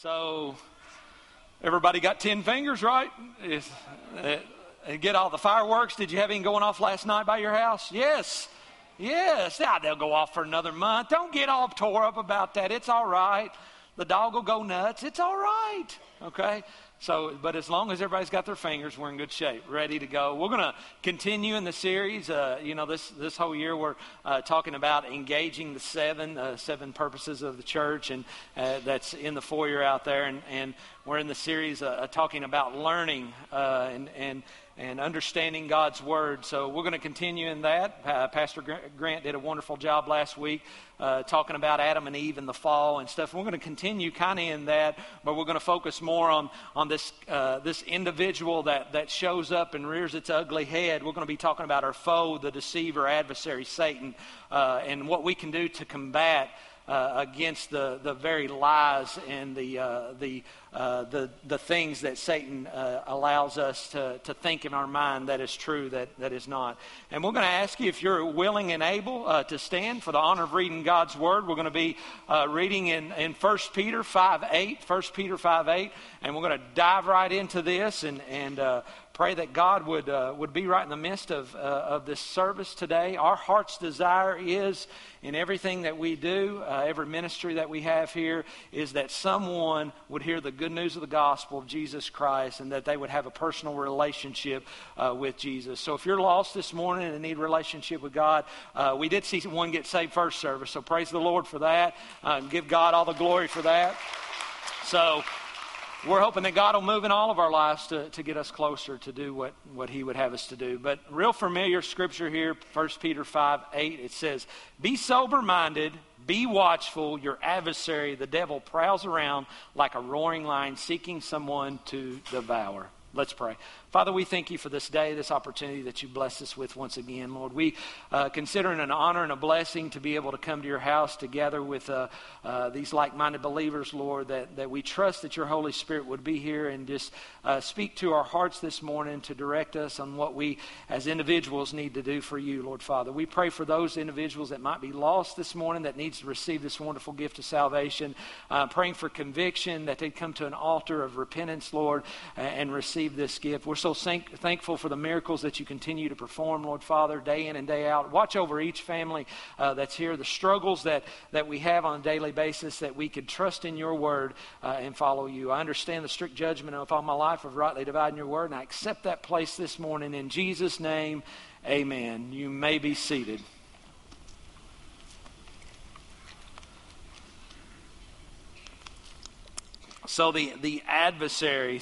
So, everybody got 10 fingers, right? Get all the fireworks. Did you have any going off last night by your house? Yes. Yes. Now, they'll go off for another month. Don't get all tore up about that. It's all right. The dog will go nuts. It's all right. Okay? So, but as long as everybody's got their fingers, we're in good shape, ready to go. We're going to continue in the series. This whole year we're talking about engaging the seven purposes of the church, and that's in the foyer out there. And we're in the series talking about learning and understanding God's Word. So we're going to continue in that. Pastor Grant did a wonderful job last week talking about Adam and Eve and the fall and stuff. And we're going to continue kind of in that, but we're going to focus more on this individual that shows up and rears its ugly head. We're going to be talking about our foe, the deceiver, adversary, Satan, and what we can do to combat against the very lies and the things that Satan allows us to think in our mind that is true, that is not. And we're going to ask you if you're willing and able to stand for the honor of reading God's Word. We're going to be reading in 1 Peter 5:8, 1 Peter 5:8, and we're going to dive right into this and pray that God would be right in the midst of this service today. Our heart's desire is, in everything that we do, every ministry that we have here, is that someone would hear the good news of the gospel of Jesus Christ and that they would have a personal relationship with Jesus. So if you're lost this morning and need a relationship with God, we did see one get saved first service, so praise the Lord for that. Give God all the glory for that. So we're hoping that God will move in all of our lives to get us closer to do what He would have us to do. But real familiar scripture here, 1 Peter 5:8, it says, "Be sober-minded, be watchful. Your adversary, the devil, prowls around like a roaring lion seeking someone to devour." Let's pray. Father, we thank you for this day, this opportunity that you blessed us with once again, Lord. We consider it an honor and a blessing to be able to come to your house together with these like-minded believers, Lord, that we trust that your Holy Spirit would be here and just speak to our hearts this morning to direct us on what we as individuals need to do for you, Lord Father. We pray for those individuals that might be lost this morning that needs to receive this wonderful gift of salvation, praying for conviction, that they'd come to an altar of repentance, Lord, and receive this gift. We're so thankful for the miracles that you continue to perform, Lord Father, day in and day out. Watch over each family that's here, the struggles that we have on a daily basis, that we could trust in your word and follow you. I understand the strict judgment of all my life of rightly dividing your word, and I accept that place this morning. In Jesus' name, amen. You may be seated. So the adversary.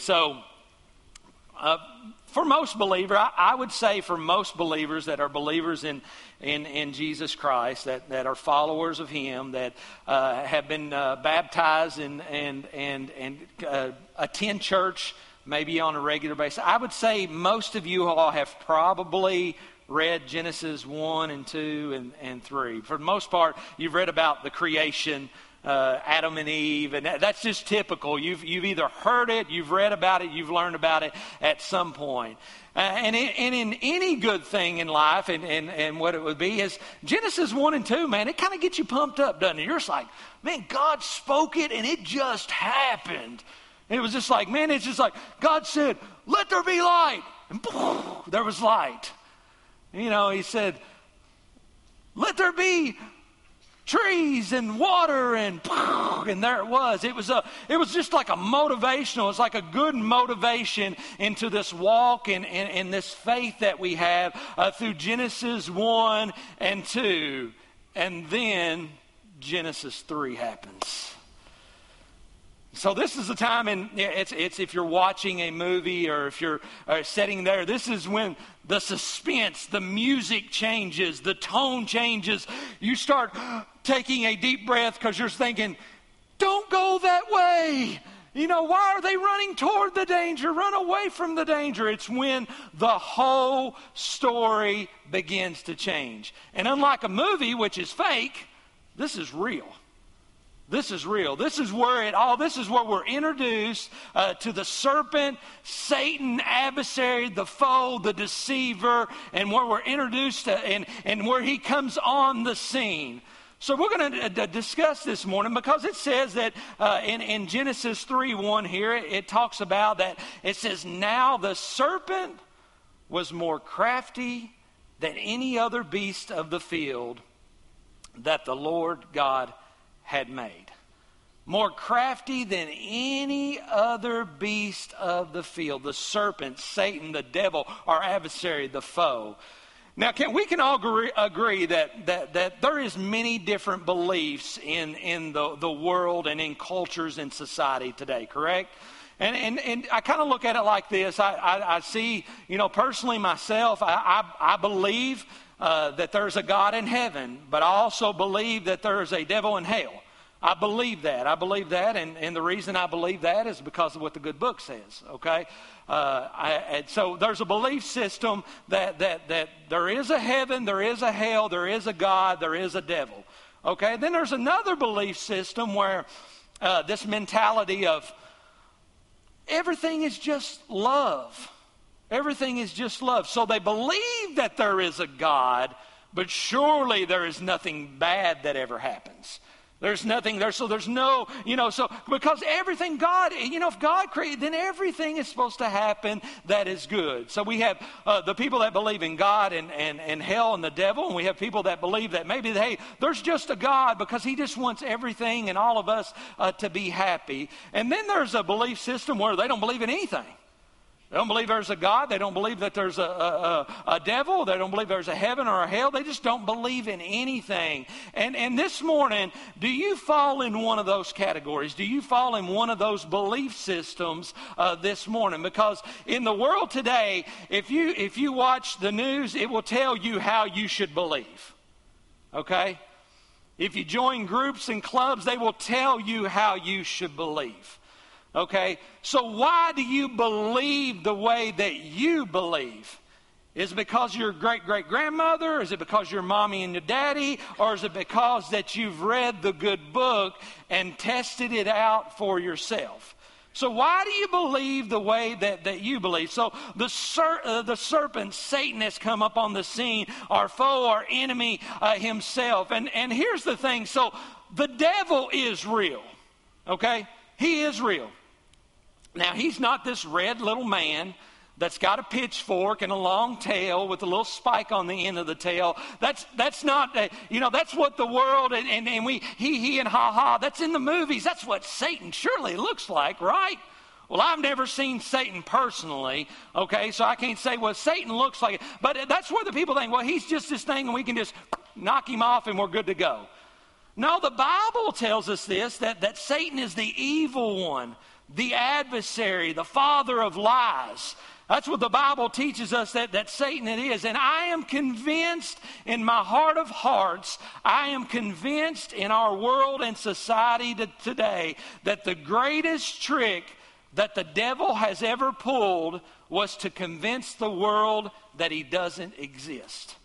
For most believers, I would say for most believers that are believers in Jesus Christ, that are followers of Him, that have been baptized and attend church maybe on a regular basis, I would say most of you all have probably read Genesis 1 and 2 and 3. For the most part, you've read about the creation, Adam and Eve, and that's just typical. You've either heard it, you've read about it, you've learned about it at some point. And in any good thing in life, and what it would be is Genesis 1 and 2, man, it kind of gets you pumped up, doesn't it? You're just like, man, God spoke it and it just happened. And it was just like, man, it's just like God said, let there be light. And boom, there was light. You know, He said, let there be trees and water, and there it was. It was just like a motivational. It's like a good motivation into this walk and this faith that we have through Genesis 1 and 2. And then Genesis 3 happens. So this is the time, and it's if you're watching a movie or if you're sitting there, this is when the suspense, the music changes, the tone changes. You start taking a deep breath because you're thinking, don't go that way. You know, why are they running toward the danger? Run away from the danger. It's when the whole story begins to change. And unlike a movie, which is fake, this is real. This is real. This is where we're introduced to the serpent, Satan, adversary, the foe, the deceiver, and where we're introduced to, and where he comes on the scene. So we're going to discuss this morning because it says that in Genesis 3:1 here, it talks about that. It says, now the serpent was more crafty than any other beast of the field that the Lord God had made. More crafty than any other beast of the field. The serpent, Satan, the devil, our adversary, the foe. Now, we can all agree that there is many different beliefs in the world and in cultures and society today, correct? And I kind of look at it like this. I see, personally myself, I believe that there's a God in heaven, but I also believe that there's a devil in hell. I believe that. And the reason I believe that is because of what the good book says, okay? And so there's a belief system that there is a heaven, there is a hell, there is a God, there is a devil, okay? Then there's another belief system where this mentality of everything is just love. Everything is just love. So they believe that there is a God, but surely there is nothing bad that ever happens. There's nothing there, so there's no, so because everything God, if God created, then everything is supposed to happen that is good. So we have the people that believe in God and hell and the devil, and we have people that believe that maybe, hey, there's just a God because he just wants everything and all of us to be happy. And then there's a belief system where they don't believe in anything. They don't believe there's a God. They don't believe that there's a devil. They don't believe there's a heaven or a hell. They just don't believe in anything. And this morning, do you fall in one of those categories? Do you fall in one of those belief systems this morning? Because in the world today, if you watch the news, it will tell you how you should believe. Okay? If you join groups and clubs, they will tell you how you should believe. Okay, so why do you believe the way that you believe? Is it because your great-great-grandmother? Is it because your mommy and your daddy? Or is it because that you've read the good book and tested it out for yourself? So why do you believe the way that you believe? So the serpent, Satan, has come up on the scene, our foe, our enemy himself. And here's the thing. So the devil is real, okay? He is real. Now, he's not this red little man that's got a pitchfork and a long tail with a little spike on the end of the tail. That's not, that's what the world and he and ha-ha, that's in the movies. That's what Satan surely looks like, right? Well, I've never seen Satan personally, okay, so I can't say what Satan looks like. But that's where the people think, well, he's just this thing and we can just knock him off and we're good to go. No, the Bible tells us this, that Satan is the evil one, the adversary, the father of lies. That's what the Bible teaches us that Satan it is. And I am convinced in my heart of hearts, I am convinced in our world and society today that the greatest trick that the devil has ever pulled was to convince the world that he doesn't exist.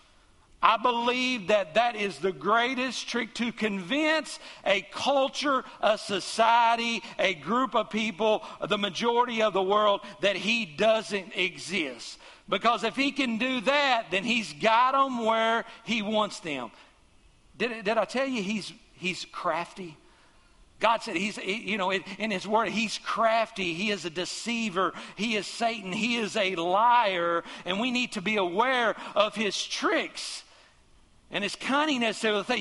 I believe that is the greatest trick, to convince a culture, a society, a group of people, the majority of the world, that he doesn't exist. Because if he can do that, then he's got them where he wants them. Did I tell you he's crafty? God said in his word, he's crafty. He is a deceiver. He is Satan. He is a liar. And we need to be aware of his tricks and his cunningness. They will say,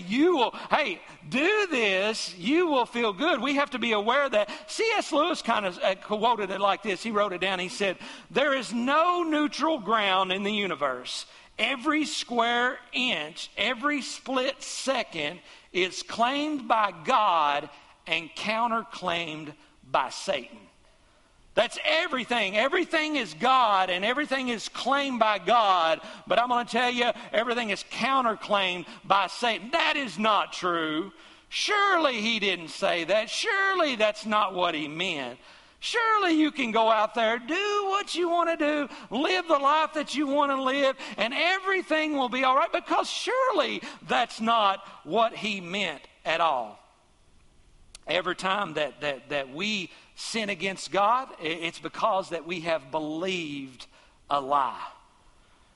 do this, you will feel good. We have to be aware that. C.S. Lewis kind of quoted it like this. He wrote it down. He said, there is no neutral ground in the universe. Every square inch, every split second is claimed by God and counterclaimed by Satan. That's everything. Everything is God and everything is claimed by God. But I'm going to tell you, everything is counterclaimed by Satan. That is not true. Surely he didn't say that. Surely that's not what he meant. Surely you can go out there, do what you want to do, live the life that you want to live, and everything will be all right, because surely that's not what he meant at all. Every time that we sin against God, it's because that we have believed a lie.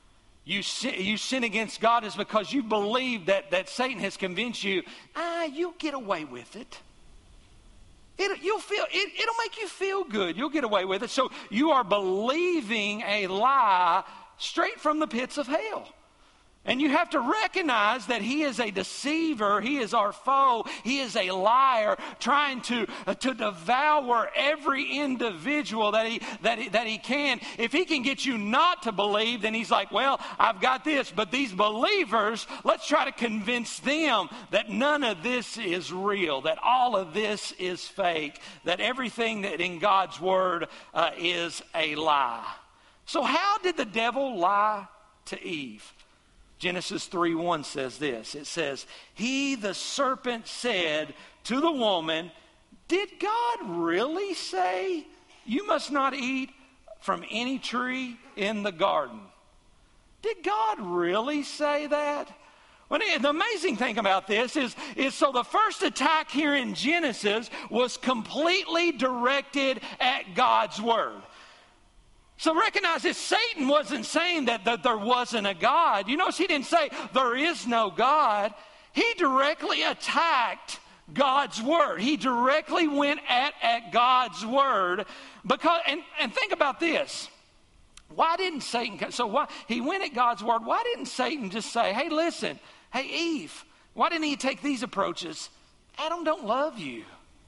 you sin against God is because you believe that Satan has convinced you, you'll get away with it. It'll make you feel good. You'll get away with it. So you are believing a lie straight from the pits of hell. And you have to recognize that he is a deceiver. He is our foe. He is a liar trying to devour every individual that he can. If he can get you not to believe, then he's like, well, I've got this. But these believers, let's try to convince them that none of this is real, that all of this is fake, that everything that in God's word is a lie. So how did the devil lie to Eve? Genesis 3:1 says this. It says, he, the serpent, said to the woman, did God really say you must not eat from any tree in the garden? Did God really say that? Well, the amazing thing about this is so the first attack here in Genesis was completely directed at God's word. So recognize this, Satan wasn't saying that there wasn't a God. You notice he didn't say there is no God. He directly attacked God's word. He directly went at God's word. Because, and think about this. Why didn't Satan, he went at God's word. Why didn't Satan just say, hey, listen, hey, Eve, why didn't he take these approaches? Adam don't love you.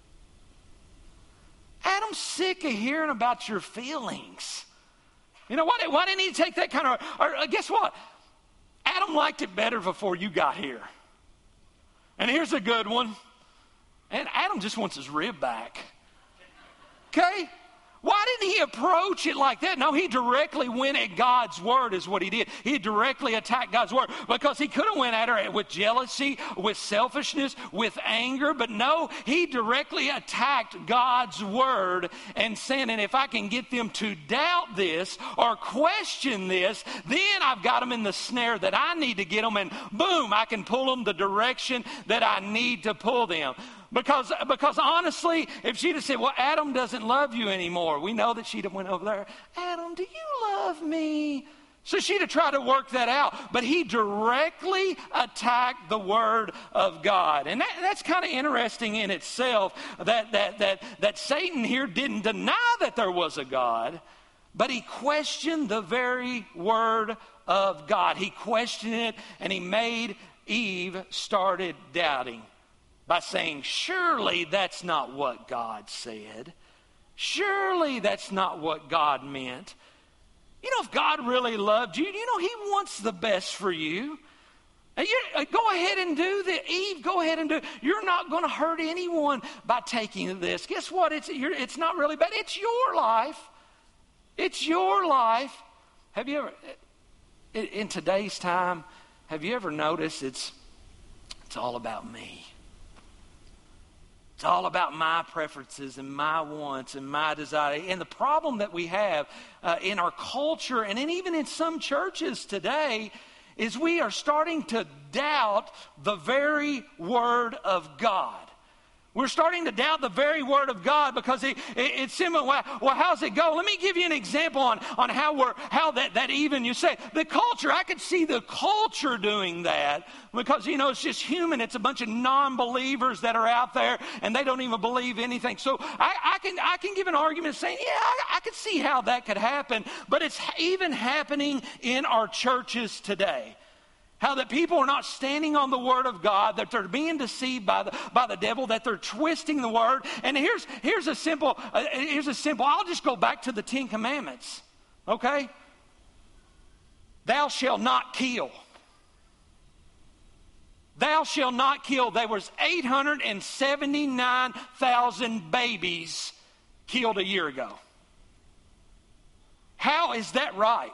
Adam's sick of hearing about your feelings. You know, why didn't he take that kind of, or guess what? Adam liked it better before you got here. And here's a good one. And Adam just wants his rib back. Okay? Why didn't he approach it like that? No, he directly went at God's word is what he did. He directly attacked God's word because he could have went at her with jealousy, with selfishness, with anger. But no, he directly attacked God's word and saying, and if I can get them to doubt this or question this, then I've got them in the snare that I need to get them. And boom, I can pull them the direction that I need to pull them. Because honestly, if she'd have said, well, Adam doesn't love you anymore. We know that she'd have went over there. Adam, do you love me? So she'd have tried to work that out. But he directly attacked the word of God. And that's kind of interesting in itself that Satan here didn't deny that there was a God, but he questioned the very word of God. He questioned it, and he made Eve started doubting. By saying, surely that's not what God said. Surely that's not what God meant. You know, if God really loved you, you know, he wants the best for you. And go ahead and do that. Eve, go ahead and do it. You're not going to hurt anyone by taking this. Guess what? It's not really bad. It's your life. It's your life. Have you ever, in today's time, have you ever noticed it's all about me? It's all about my preferences and my wants and my desire. And the problem that we have in our culture and even in some churches today is we are starting to doubt the very word of God. We're starting to doubt the very word of God because it's similar. Well, how's it go? Let me give you an example on how that even you say the culture. I could see the culture doing that because, you know, it's just human. It's a bunch of non-believers that are out there and they don't even believe anything. So I can give an argument saying, yeah, I could see how that could happen. But it's even happening in our churches today. How that people are not standing on the word of God, that they're being deceived by the devil, that they're twisting the word. And here's a simple, I'll just go back to the 10 Commandments, okay? Thou shalt not kill. Thou shalt not kill. There was 879,000 babies killed a year ago. How is that right?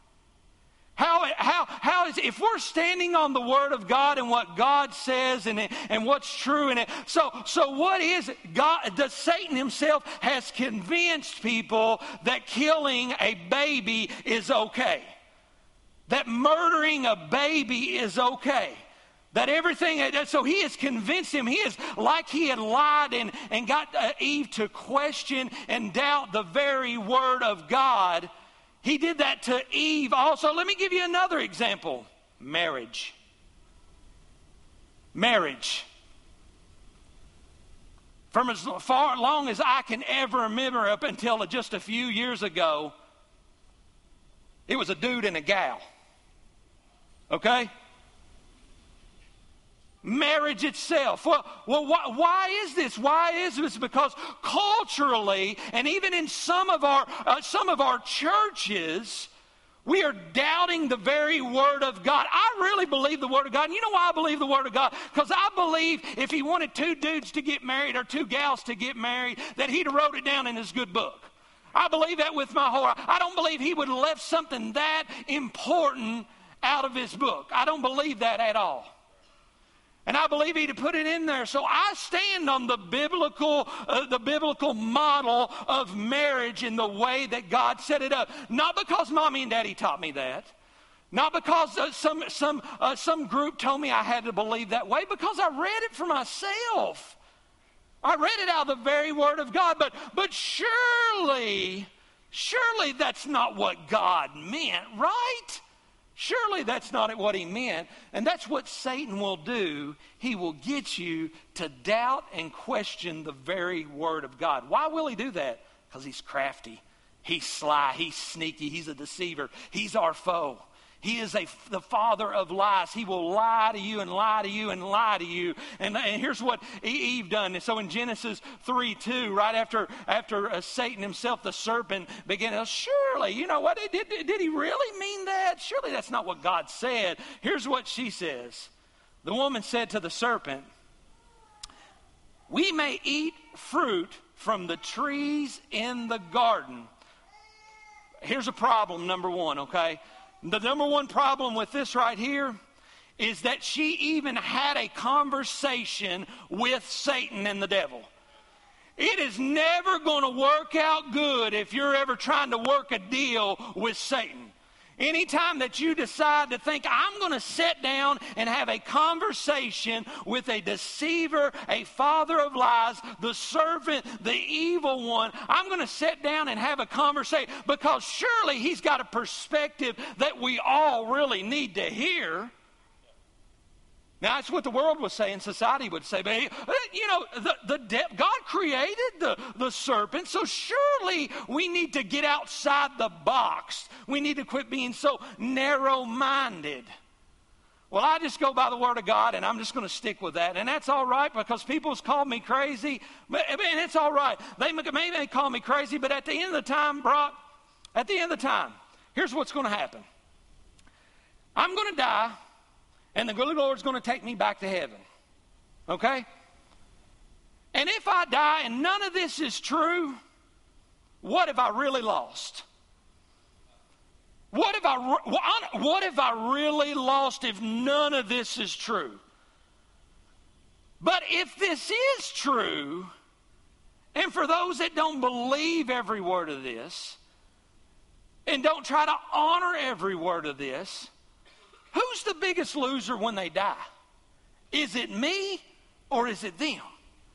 How is, if we're standing on the word of God and what God says and what's true in it, so what is it? Satan himself has convinced people that killing a baby is okay. That murdering a baby is okay. That everything, so he has convinced him, he is like he had lied and got Eve to question and doubt the very word of God. He did that to Eve also. Let me give you another example. Marriage. Marriage. From as far long as I can ever remember up until just a few years ago, it was a dude and a gal. Okay? Marriage itself. Well, why is this? Why is this? Because culturally, and even in some of our churches, we are doubting the very Word of God. I really believe the Word of God. And you know why I believe the Word of God? Because I believe if He wanted two dudes to get married or two gals to get married, that He'd have wrote it down in His good book. I believe that with my whole heart. I don't believe He would have left something that important out of His book. I don't believe that at all. And I believe He'd have put it in there. So I stand on the biblical model of marriage in the way that God set it up. Not because Mommy and Daddy taught me that. Not because some group told me I had to believe that way. Because I read it for myself. I read it out of the very Word of God. But surely that's not what God meant, right? Surely that's not what He meant. And that's what Satan will do. He will get you to doubt and question the very Word of God. Why will he do that? Because he's crafty. He's sly. He's sneaky. He's a deceiver. He's our foe. He is the father of lies. He will lie to you and lie to you and lie to you. And here's what Eve done. And so in Genesis 3:2, right after Satan himself, the serpent, began, surely, you know what, did he really mean that? Surely that's not what God said. Here's what she says. The woman said to the serpent, we may eat fruit from the trees in the garden. Here's a problem, number one, okay? The number one problem with this right here is that she even had a conversation with Satan and the devil. It is never going to work out good if you're ever trying to work a deal with Satan. Anytime that you decide to think, I'm going to sit down and have a conversation with a deceiver, a father of lies, the serpent, the evil one, I'm going to sit down and have a conversation because surely he's got a perspective that we all really need to hear. Now, that's what the world was saying, society would say. But, you know, God created the serpent, so surely we need to get outside the box. We need to quit being so narrow-minded. Well, I just go by the Word of God, and I'm just going to stick with that. And that's all right because people's called me crazy. And it's all right. Maybe they call me crazy, but at the end of the time, Brock, here's what's going to happen. I'm going to die. And the good Lord's going to take me back to heaven. Okay? And if I die and none of this is true, what have I really lost? What have I really lost if none of this is true? But if this is true, and for those that don't believe every word of this, and don't try to honor every word of this, who's the biggest loser when they die? Is it me or is it them?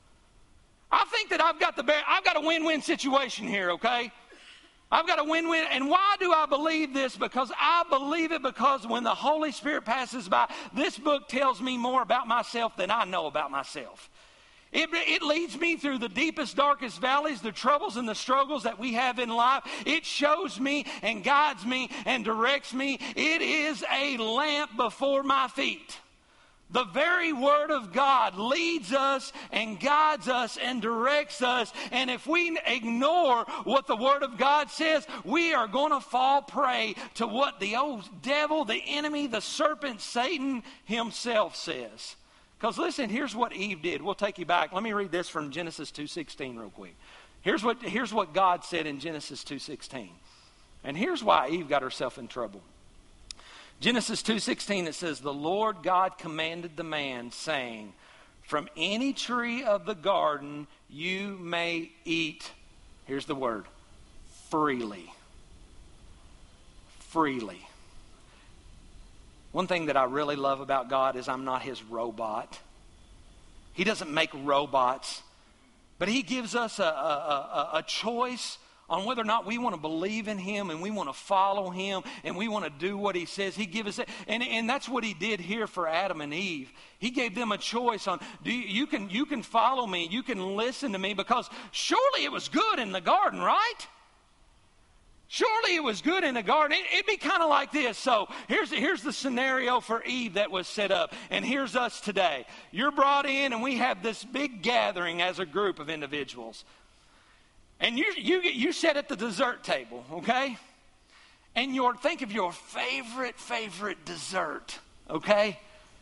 I think that I've got a win-win situation here, okay? I've got a win-win. And why do I believe this? Because I believe it because when the Holy Spirit passes by, this book tells me more about myself than I know about myself. It leads me through the deepest, darkest valleys, the troubles and the struggles that we have in life. It shows me and guides me and directs me. It is a lamp before my feet. The very Word of God leads us and guides us and directs us. And if we ignore what the Word of God says, we are going to fall prey to what the old devil, the enemy, the serpent, Satan himself says. Because listen, here's what Eve did. We'll take you back. Let me read this from Genesis 2:16 real quick. Here's what God said in Genesis 2:16. And here's why Eve got herself in trouble. Genesis 2:16, it says, the Lord God commanded the man, saying, from any tree of the garden you may eat, here's the word, freely. Freely. One thing that I really love about God is I'm not his robot. He doesn't make robots. But he gives us a choice on whether or not we want to believe in him and we want to follow him and we want to do what he says. He gives us that. And that's what he did here for Adam and Eve. He gave them a choice on, you can follow me, you can listen to me, because surely it was good in the garden, right? Surely it was good in the garden. It'd be kind of like this. So here's the scenario for Eve that was set up. And here's us today. You're brought in and we have this big gathering as a group of individuals. And you sit at the dessert table, okay? And think of your favorite dessert, okay?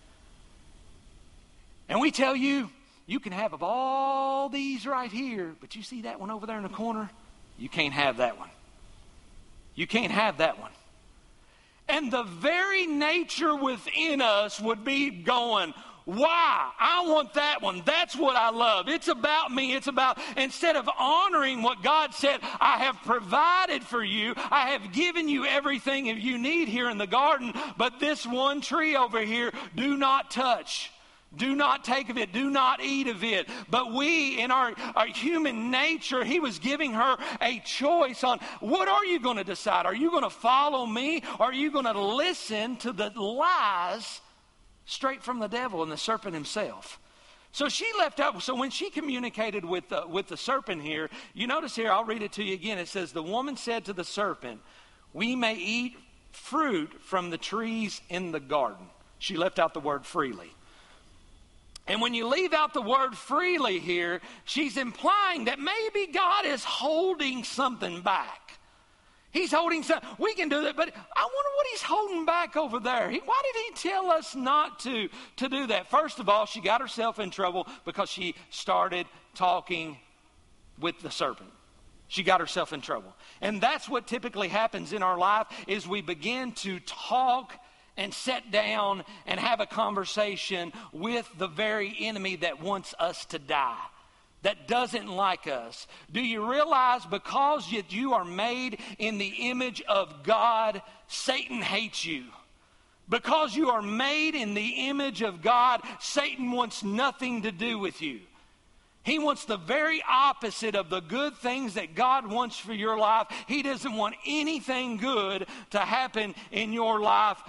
And we tell you, you can have of all these right here, but you see that one over there in the corner? You can't have that one. You can't have that one. And the very nature within us would be going, why? I want that one. That's what I love. It's about me. It's about, instead of honoring what God said, I have provided for you. I have given you everything you need here in the garden. But this one tree over here, do not touch. Do not take of it. Do not eat of it. But we, in our human nature, he was giving her a choice on, what are you going to decide? Are you going to follow me? Or are you going to listen to the lies straight from the devil and the serpent himself? So she left out. So when she communicated with the serpent here, you notice here, I'll read it to you again. It says, the woman said to the serpent, we may eat fruit from the trees in the garden. She left out the word freely. And when you leave out the word freely here, she's implying that maybe God is holding something back. He's holding something. We can do that, but I wonder what he's holding back over there. Why did he tell us not to do that? First of all, she got herself in trouble because she started talking with the serpent. She got herself in trouble. And that's what typically happens in our life, is we begin to talk and sit down and have a conversation with the very enemy that wants us to die, that doesn't like us. Do you realize because you are made in the image of God, Satan hates you? Because you are made in the image of God, Satan wants nothing to do with you. He wants the very opposite of the good things that God wants for your life. He doesn't want anything good to happen in your life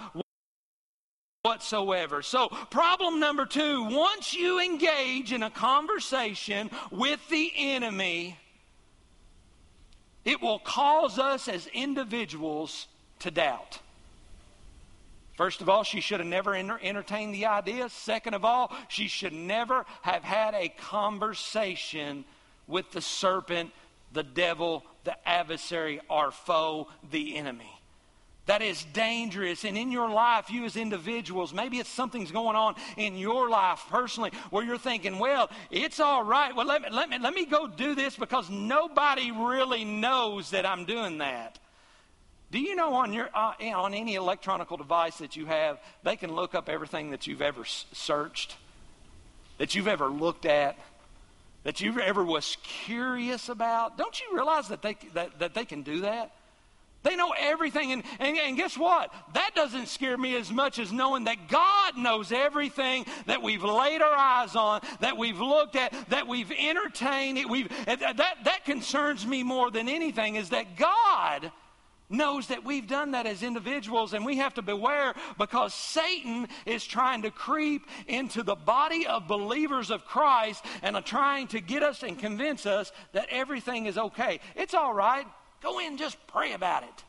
whatsoever. So problem number 2, once you engage in a conversation with the enemy, it will cause us as individuals to doubt. First of all, she should have never entertained the idea. Second of all, she should never have had a conversation with the serpent, the devil, the adversary, our foe, the enemy. That is dangerous. And in your life, you as individuals, maybe it's something's going on in your life personally where you're thinking, well, it's all right. Well, let me go do this because nobody really knows that I'm doing that. Do you know on any electronic device that you have, they can look up everything that you've ever searched, that you've ever looked at, that you ever was curious about? Don't you realize that they can do that? They know everything, and guess what? That doesn't scare me as much as knowing that God knows everything that we've laid our eyes on, that we've looked at, that we've entertained. That concerns me more than anything, is that God knows that we've done that as individuals, and we have to beware because Satan is trying to creep into the body of believers of Christ and trying to get us and convince us that everything is okay. It's all right. Go in, just pray about it.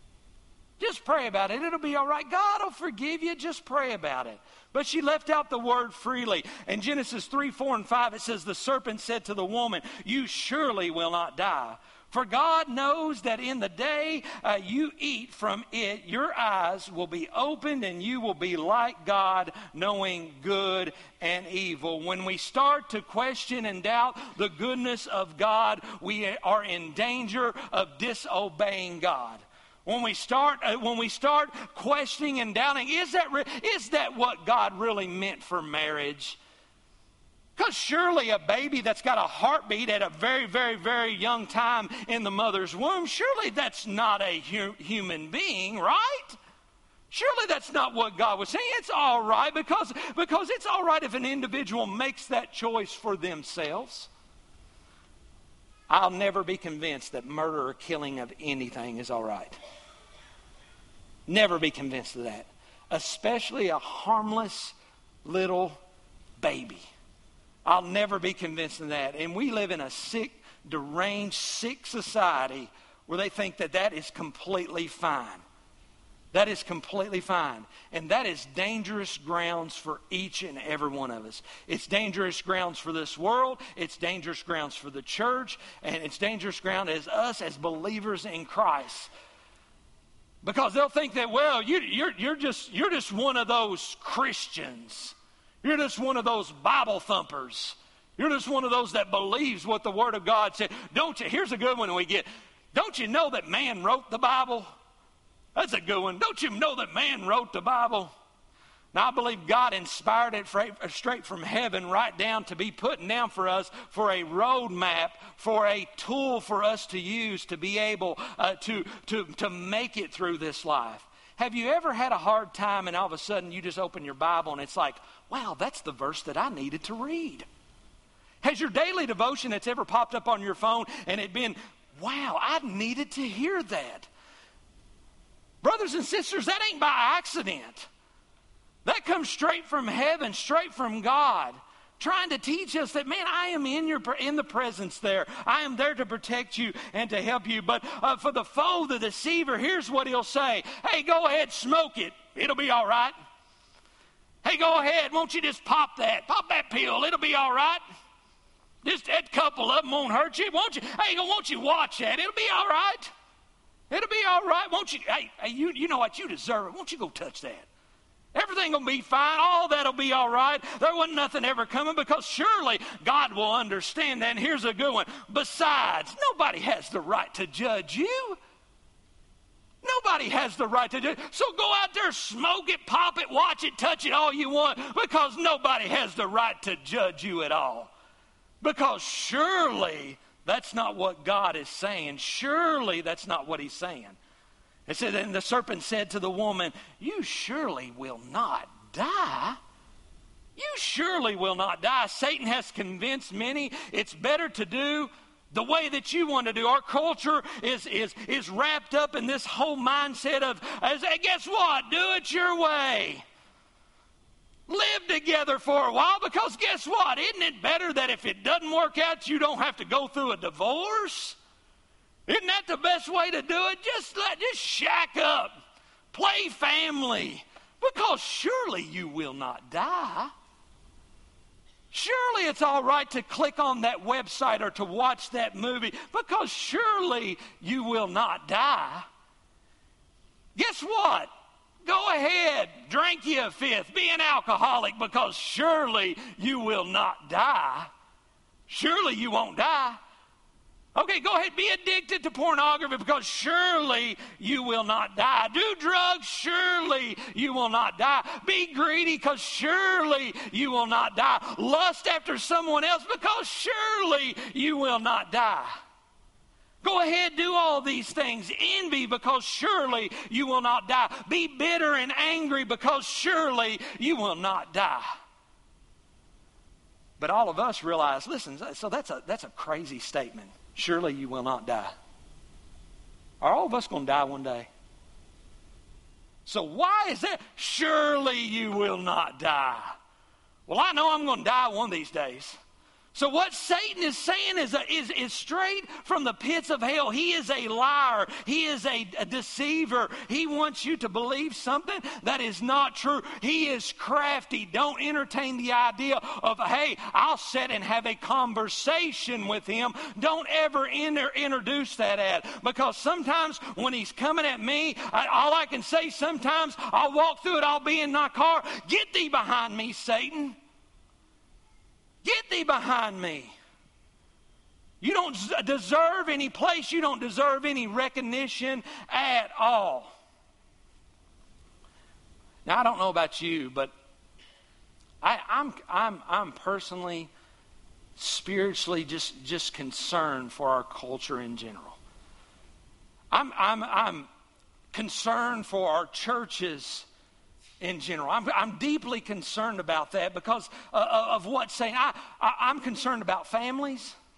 Just pray about it. It'll be all right. God will forgive you. Just pray about it. But she left out the word freely. In Genesis 3, 4, and 5, it says, the serpent said to the woman, you surely will not die. For God knows that in the day you eat from it, your eyes will be opened and you will be like God, knowing good and evil. When we start to question and doubt the goodness of God, we are in danger of disobeying God. When we start questioning and doubting, is that what God really meant for marriage? Because surely a baby that's got a heartbeat at a very, very, very young time in the mother's womb, surely that's not a human being, right? Surely that's not what God was saying. It's all right because it's all right if an individual makes that choice for themselves. I'll never be convinced that murder or killing of anything is all right. Never be convinced of that. Especially a harmless little baby. I'll never be convinced of that. And we live in a sick, deranged, sick society where they think that that is completely fine. That is completely fine. And that is dangerous grounds for each and every one of us. It's dangerous grounds for this world. It's dangerous grounds for the church. And it's dangerous ground as us as believers in Christ. Because they'll think that, well, you're just one of those Christians. You're just one of those Bible thumpers. You're just one of those that believes what the Word of God said. Don't you? Here's a good one we get. Don't you know that man wrote the Bible? That's a good one. Don't you know that man wrote the Bible? Now, I believe God inspired it straight from heaven right down to be put down for us for a roadmap, for a tool for us to use to be able to make it through this life. Have you ever had a hard time and all of a sudden you just open your Bible and it's like, wow, that's the verse that I needed to read? Has your daily devotion that's ever popped up on your phone and it been, wow, I needed to hear that? Brothers and sisters, that ain't by accident. That comes straight from heaven, straight from God, trying to teach us that, man, I am in the presence there. I am there to protect you and to help you. But for the foe, the deceiver, here's what he'll say. Hey, go ahead, smoke it. It'll be all right. Hey, go ahead. Won't you just pop that? Pop that pill. It'll be all right. Just that couple of them won't hurt you. Won't you? Hey, won't you watch that? It'll be all right. It'll be all right. Won't you? Hey, you know what? You deserve it. Won't you go touch that? Everything will be fine. All that'll be all right. There wasn't nothing ever coming because surely God will understand that. And here's a good one. Besides, nobody has the right to judge you. Nobody has the right to do it. So go out there, smoke it, pop it, watch it, touch it all you want because nobody has the right to judge you at all. Because surely that's not what God is saying. Surely that's not what he's saying. It said, and the serpent said to the woman, you surely will not die. You surely will not die. Satan has convinced many it's better to do the way that you want to do. Our culture is wrapped up in this whole mindset of, guess what? Do it your way. Live together for a while because guess what? Isn't it better that if it doesn't work out, you don't have to go through a divorce? Isn't that the best way to do it? Just shack up. Play family. Because surely you will not die. Surely it's all right to click on that website or to watch that movie because surely you will not die. Guess what? Go ahead, drink you a fifth, be an alcoholic because surely you will not die. Surely you won't die. Okay, go ahead, be addicted to pornography because surely you will not die. Do drugs, surely you will not die. Be greedy because surely you will not die. Lust after someone else because surely you will not die. Go ahead, do all these things. Envy because surely you will not die. Be bitter and angry because surely you will not die. But all of us realize, listen, so that's a crazy statement. Surely you will not die. Are all of us going to die one day? So why is that? Surely you will not die. Well, I know I'm going to die one of these days. So what Satan is saying is straight from the pits of hell. He is a liar. He is a deceiver. He wants you to believe something that is not true. He is crafty. Don't entertain the idea of, hey, I'll sit and have a conversation with him. Don't ever introduce that at. Because sometimes when he's coming at me, all I can say sometimes, I'll walk through it, I'll be in my car. Get thee behind me, Satan. Get thee behind me. You don't deserve any place. You don't deserve any recognition at all. Now, I don't know about you, but I'm personally, spiritually just concerned for our culture in general. I'm concerned for our churches in general. I'm deeply concerned about that because of what's saying. I'm concerned about families.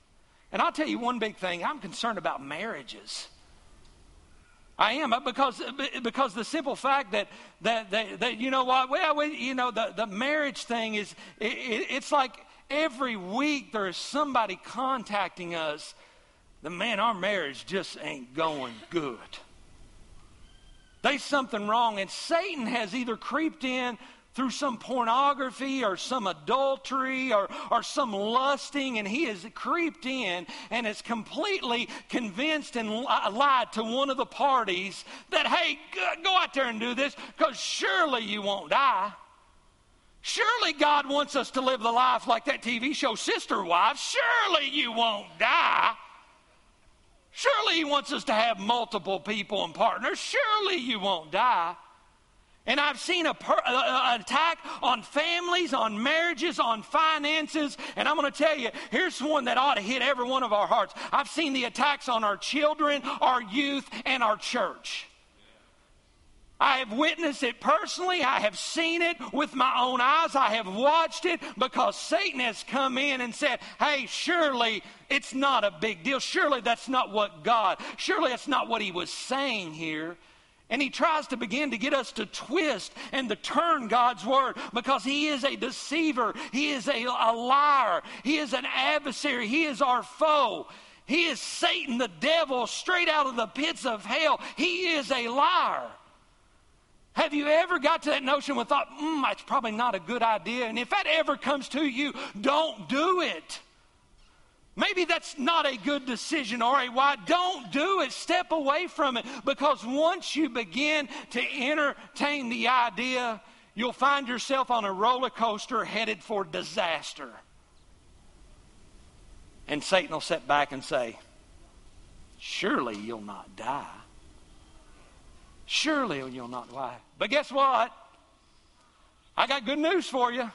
And I'll tell you one big thing. I'm concerned about marriages. I am, because the simple fact that you know what, the marriage thing is, it's like every week there is somebody contacting us. Man, our marriage just ain't going good. There's something wrong, and Satan has either creeped in through some pornography or some adultery or some lusting, and he has creeped in and is completely convinced and lied to one of the parties that, hey, go out there and do this, because surely you won't die. Surely God wants us to live the life like that TV show Sister Wives. Surely you won't die. Surely he wants us to have multiple people and partners. Surely you won't die. And I've seen an attack on families, on marriages, on finances. And I'm going to tell you, here's one that ought to hit every one of our hearts. I've seen the attacks on our children, our youth, and our church. I have witnessed it personally. I have seen it with my own eyes. I have watched it, because Satan has come in and said, hey, surely it's not a big deal. Surely that's not surely that's not what he was saying here. And he tries to begin to get us to twist and to turn God's word, because he is a deceiver. He is a liar. He is an adversary. He is our foe. He is Satan, the devil, straight out of the pits of hell. He is a liar. Have you ever got to that notion and thought, it's probably not a good idea? And if that ever comes to you, don't do it. Maybe that's not a good decision or a why. Don't do it. Step away from it. Because once you begin to entertain the idea, you'll find yourself on a roller coaster headed for disaster. And Satan will sit back and say, surely you'll not die. Surely you'll not die. But guess what? I got good news for you.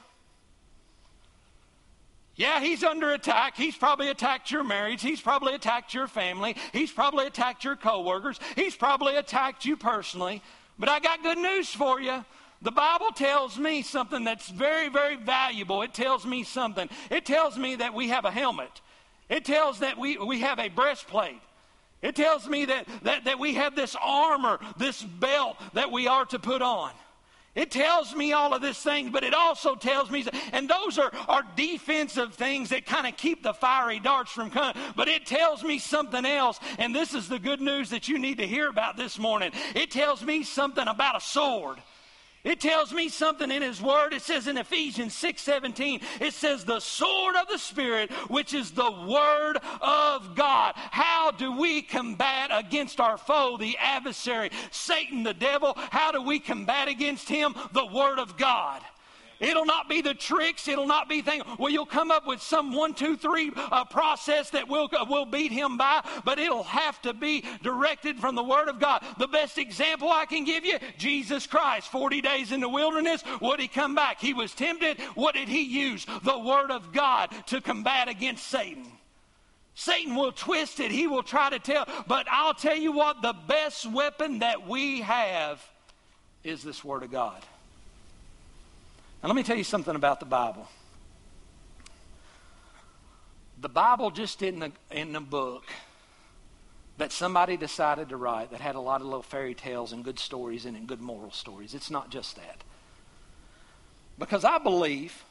Yeah, he's under attack. He's probably attacked your marriage. He's probably attacked your family. He's probably attacked your coworkers. He's probably attacked you personally. But I got good news for you. The Bible tells me something that's very, very valuable. It tells me something. It tells me that we have a helmet. It tells that we have a breastplate. It tells me that we have this armor, this belt that we are to put on. It tells me all of these things, but it also tells me, and those are defensive things that kind of keep the fiery darts from coming, but it tells me something else, and this is the good news that you need to hear about this morning. It tells me something about a sword. It tells me something in his word. It says in Ephesians 6:17, it says the sword of the Spirit, which is the word of God. How do we combat against our foe, the adversary, Satan, the devil? How do we combat against him? The word of God. It'll not be the tricks. It'll not be things. Well, you'll come up with some 1, 2, 3 process that will beat him by, but it'll have to be directed from the Word of God. The best example I can give you, Jesus Christ, 40 days in the wilderness. What did he come back? He was tempted. What did he use? The Word of God to combat against Satan. Satan will twist it. He will try to tell. But I'll tell you what, the best weapon that we have is this Word of God. Now, let me tell you something about the Bible. The Bible just isn't in the book that somebody decided to write that had a lot of little fairy tales and good stories in it and good moral stories. It's not just that. Because I believe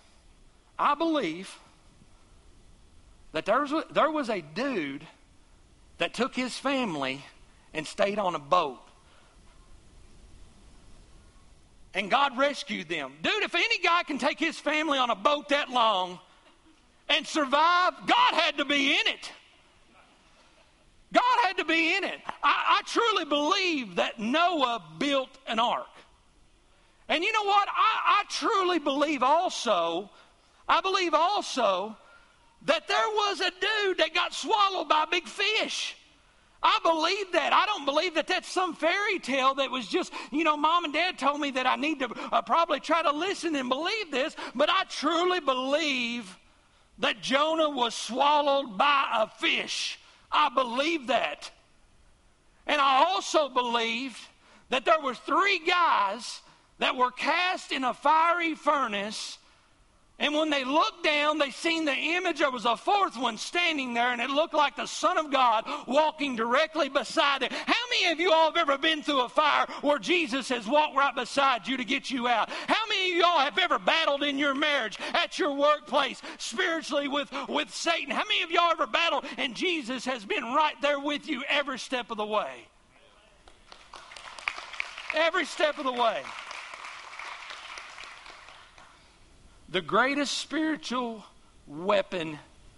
that there was a dude that took his family and stayed on a boat. And God rescued them. Dude, if any guy can take his family on a boat that long and survive, God had to be in it. God had to be in it. I truly believe that Noah built an ark. And you know what? I truly believe also, that there was a dude that got swallowed by a big fish. I believe that. I don't believe that that's some fairy tale that was just, Mom and Dad told me that I need to probably try to listen and believe this, but I truly believe that Jonah was swallowed by a fish. I believe that. And I also believe that there were 3 guys that were cast in a fiery furnace And when they looked down, they seen the image. There was a fourth one standing there, and it looked like the Son of God walking directly beside it. How many of you all have ever been through a fire where Jesus has walked right beside you to get you out? How many of you all have ever battled in your marriage, at your workplace, spiritually with Satan? How many of y'all ever battled and Jesus has been right there with you every step of the way? Every step of the way. The greatest spiritual weapon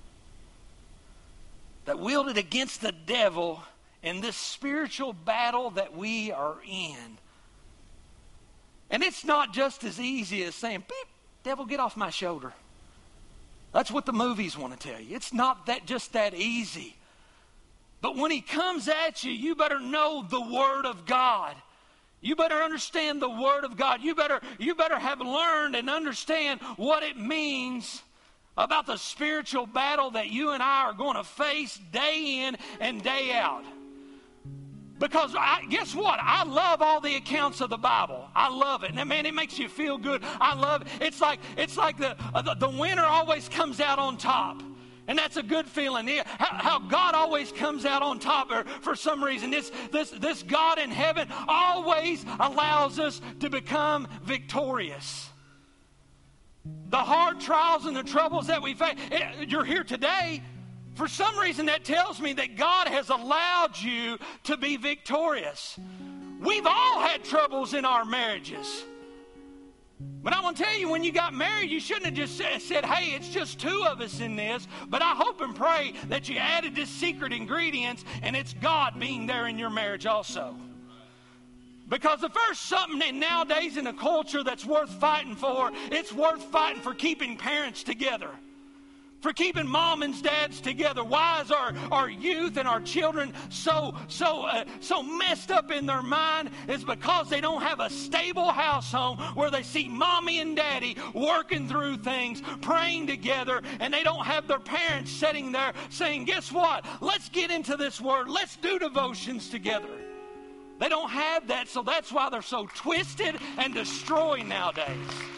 that wielded against the devil in this spiritual battle that we are in. And it's not just as easy as saying, beep, devil, get off my shoulder. That's what the movies want to tell you. It's not just that easy. But when he comes at you, you better know the Word of God. You better understand the Word of God. You better have learned and understand what it means about the spiritual battle that you and I are going to face day in and day out. Because guess what? I love all the accounts of the Bible. I love it. And man, it makes you feel good. I love it. It's like the winner always comes out on top. And that's a good feeling. How God always comes out on top for some reason. This God in heaven always allows us to become victorious. The hard trials and the troubles that we face, you're here today. For some reason, that tells me that God has allowed you to be victorious. We've all had troubles in our marriages. But I want to tell you, when you got married, you shouldn't have just said, hey, it's just two of us in this. But I hope and pray that you added this secret ingredients, and it's God being there in your marriage also. Because if there's something nowadays in a culture that's worth fighting for, it's worth fighting for keeping parents together. For keeping mom and dads together. Why is our youth and our children so messed up in their mind? Is because they don't have a stable house home where they see mommy and daddy working through things, praying together, and they don't have their parents sitting there saying, guess what? Let's get into this word. Let's do devotions together. They don't have that, so that's why they're so twisted and destroyed nowadays.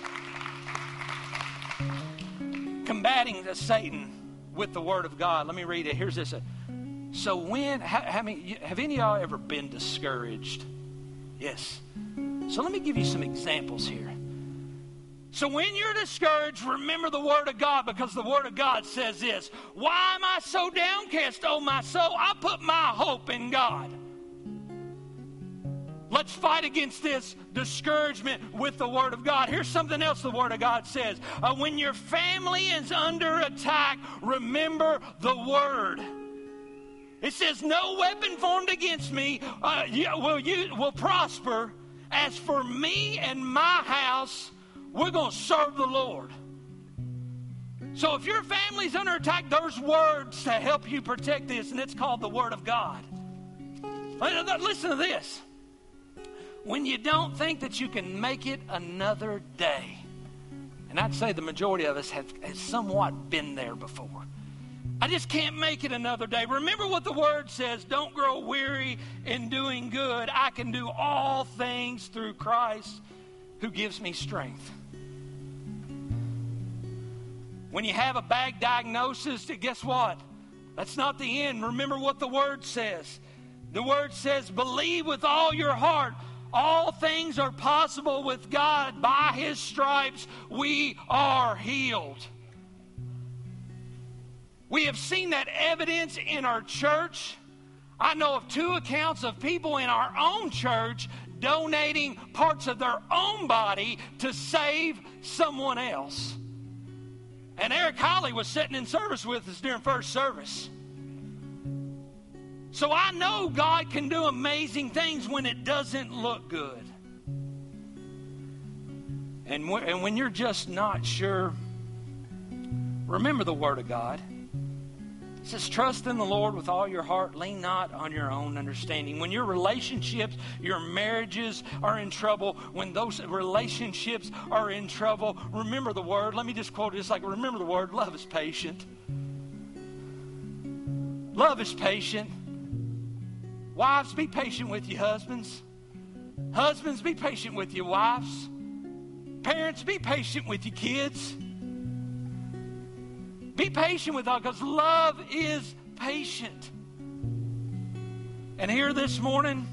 Combating the Satan with the Word of God. Let me read it. Here's this. So have any of y'all ever been discouraged? Yes. So let me give you some examples here. So when you're discouraged, remember the Word of God, because the Word of God says this: why am I so downcast, O my soul? I put my hope in God. Let's fight against this discouragement with the Word of God. Here's something else the Word of God says. When your family is under attack, remember the Word. It says, no weapon formed against me will prosper. As for me and my house, we're going to serve the Lord. So if your family's under attack, there's words to help you protect this, and it's called the Word of God. Listen to this. When you don't think that you can make it another day, and I'd say the majority of us have somewhat been there before. I just can't make it another day. Remember what the Word says: don't grow weary in doing good. I can do all things through Christ who gives me strength. When you have a bad diagnosis, guess what? That's not the end. Remember what the Word says. The Word says, believe with all your heart. All things are possible with God. By His stripes we are healed. We have seen that evidence in our church. I know of 2 accounts of people in our own church donating parts of their own body to save someone else. And Eric Holly was sitting in service with us during first service. So I know God can do amazing things when it doesn't look good. And when you're just not sure, remember the Word of God. It says, trust in the Lord with all your heart. Lean not on your own understanding. When your relationships, your marriages are in trouble, when those relationships are in trouble, remember the Word. Let me just quote it. It's like, remember the Word. Love is patient. Love is patient. Wives, be patient with your husbands. Husbands, be patient with your wives. Parents, be patient with your kids. Be patient with God, because love is patient. And here this morning,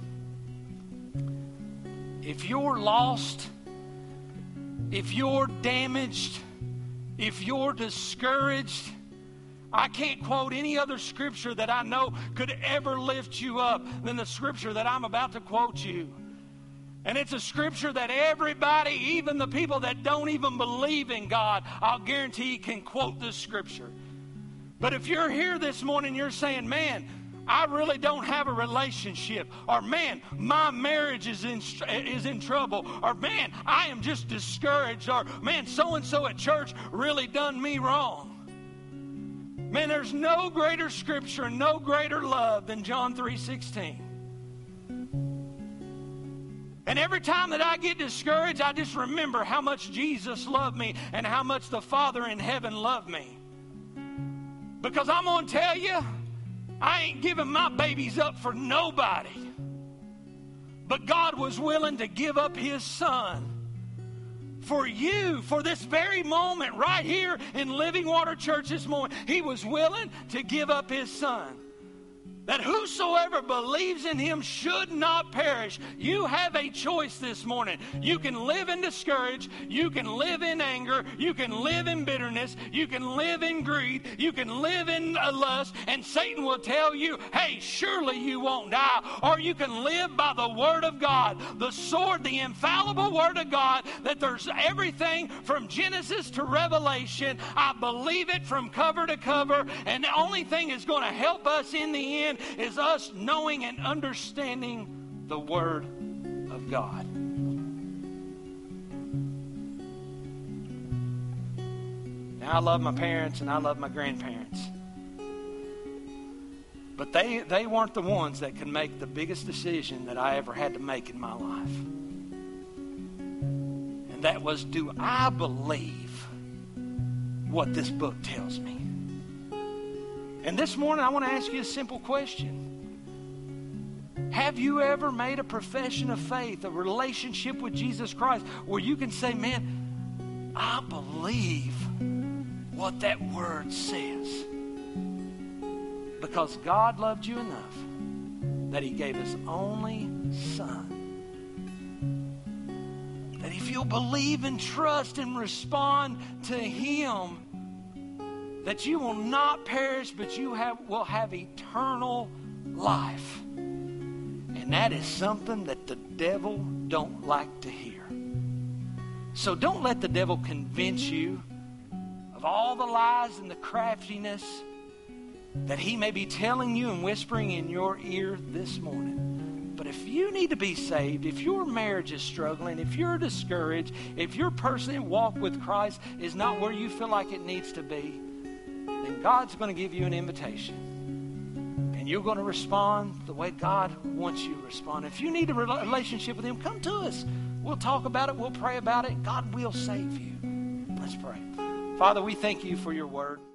if you're lost, if you're damaged, if you're discouraged, I can't quote any other scripture that I know could ever lift you up than the scripture that I'm about to quote you. And it's a scripture that everybody, even the people that don't even believe in God, I'll guarantee can quote this scripture. But if you're here this morning, you're saying, man, I really don't have a relationship, or man, my marriage is in trouble, or man, I am just discouraged, or man, so-and-so at church really done me wrong. Man, there's no greater scripture and no greater love than John 3:16. And every time that I get discouraged, I just remember how much Jesus loved me and how much the Father in heaven loved me. Because I'm going to tell you, I ain't giving my babies up for nobody. But God was willing to give up His Son for you, for this very moment, right here in Living Water Church this morning. He was willing to give up His Son, that whosoever believes in Him should not perish. You have a choice this morning. You can live in discouragement. You can live in anger. You can live in bitterness. You can live in greed. You can live in lust. And Satan will tell you, hey, surely you won't die. Or you can live by the Word of God, the sword, the infallible Word of God, that there's everything from Genesis to Revelation. I believe it from cover to cover. And the only thing that's going to help us in the end is us knowing and understanding the Word of God. Now, I love my parents and I love my grandparents, but they weren't the ones that could make the biggest decision that I ever had to make in my life. And that was, do I believe what this book tells me? And this morning, I want to ask you a simple question. Have you ever made a profession of faith, a relationship with Jesus Christ, where you can say, man, I believe what that Word says? Because God loved you enough that He gave His only Son. That if you'll believe and trust and respond to Him, that you will not perish, but you will have eternal life. And that is something that the devil don't like to hear. So don't let the devil convince you of all the lies and the craftiness that he may be telling you and whispering in your ear this morning. But if you need to be saved, if your marriage is struggling, if you're discouraged, if your personal walk with Christ is not where you feel like it needs to be, then God's going to give you an invitation. And you're going to respond the way God wants you to respond. If you need a relationship with Him, come to us. We'll talk about it. We'll pray about it. God will save you. Let's pray. Father, we thank You for Your Word.